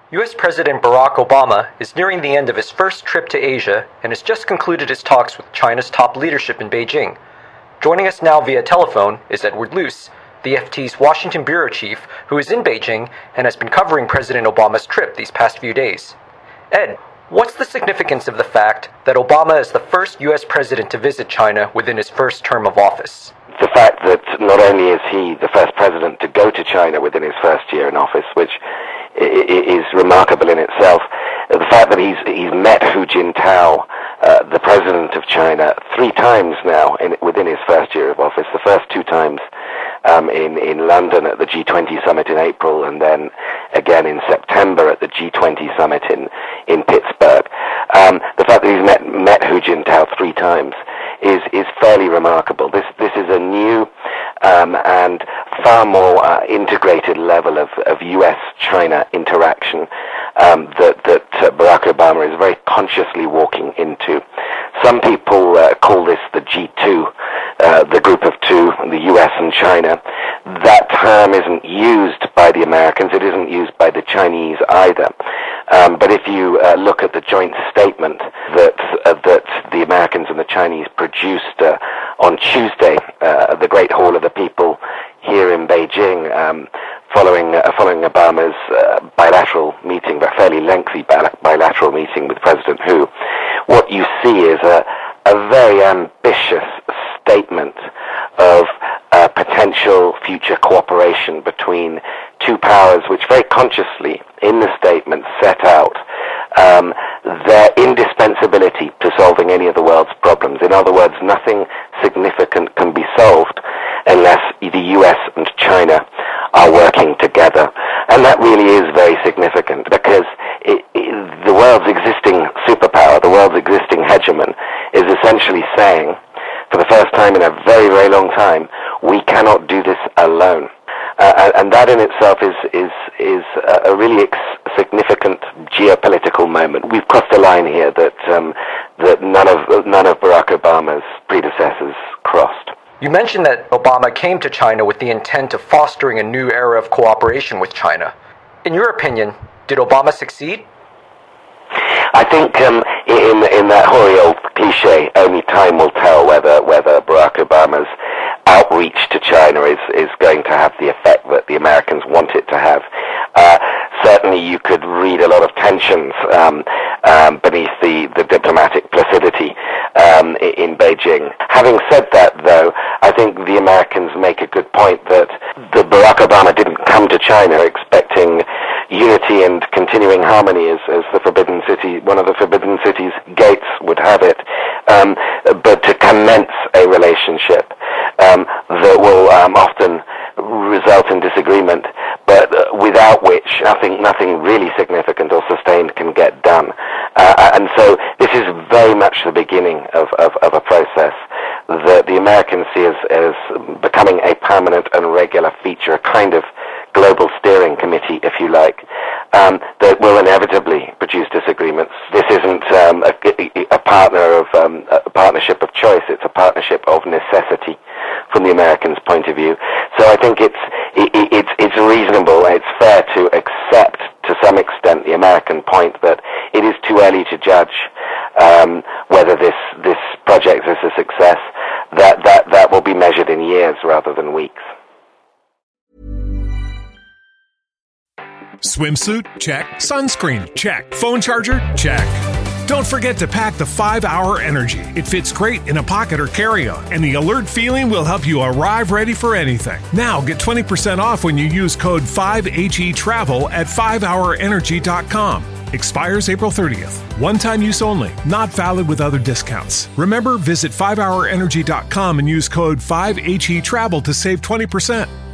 U.S. President Barack Obama is nearing the end of his first trip to Asia and has just concluded his talks with China's top leadership in Beijing. Joining us now via telephone is Edward Luce, the FT's Washington bureau chief, who is in Beijing and has been covering President Obama's trip these past few days. Ed, what's the significance of the fact that Obama is the first U.S. president to visit China within his first term of office? The fact that not only is he the first president to go to China within his first year in office, which is remarkable in itself, the fact that he's met Hu Jintao, the president of China, 3 times now within his first year of office. The first 2 times in London at the G20 summit in April, and then again in September at the G20 summit in Pittsburgh. The fact that he's met Hu Jintao 3 times is fairly remarkable. This is a new and far more integrated level of U.S.-China interaction that Barack Obama is very consciously walking into. Some people call this the G2, the group of 2, the U.S. and China. That term isn't used by the Americans. It isn't used by the Chinese either. But if you look at the joint statement that the Americans and the Chinese produced on Tuesday at the Great Hall of the People here in Beijing, following Obama's bilateral meeting, but fairly lengthy bilateral meeting with President Hu, what you see is a very ambitious statement of potential future cooperation between 2 powers, which very consciously in the statement set out their indispensability to solving any of the world's problems. In other words, nothing significant can be solved unless the U.S. and China are working together. And that really is very significant because the world's existing superpower, the world's existing hegemon, is essentially saying, for the first time in a very, very long time, we cannot do this alone. And that in itself is a really significant geopolitical moment. We've crossed a line here that none of Barack Obama's predecessors crossed. You mentioned that Obama came to China with the intent of fostering a new era of cooperation with China. In your opinion, did Obama succeed? I think in that hoary old cliche, only time will tell whether Barack Obama's outreach to China is going to have the effect that the Americans want it to have. Certainly you could read a lot of tensions beneath the diplomatic placidity in Beijing. Having said that, though, I think the Americans make a good point that Barack Obama didn't come to China expecting unity and continuing harmony as the Forbidden City, one of the Forbidden City's gates would have it, but to commence a relationship that will often result in disagreement, but without which nothing really significant or sustained can get done. And so this is very much the beginning of a process that the Americans see as becoming a permanent and regular feature, a kind of global steering committee, if you like, that will inevitably produce disagreements. This isn't a partnership of choice. It's a partnership of necessity from the Americans' point of view. So I think it's reasonable, it's fair to accept to some extent the American point that it is too early to judge whether this project is a success. That will be measured in years rather than weeks. Swimsuit? Check. Sunscreen? Check. Phone charger? Check. Don't forget to pack the 5-Hour Energy. It fits great in a pocket or carry-on, and the alert feeling will help you arrive ready for anything. Now get 20% off when you use code 5HETRAVEL at 5hourenergy.com. Expires April 30th. One-time use only. Not valid with other discounts. Remember, visit 5hourenergy.com and use code 5HETRAVEL to save 20%.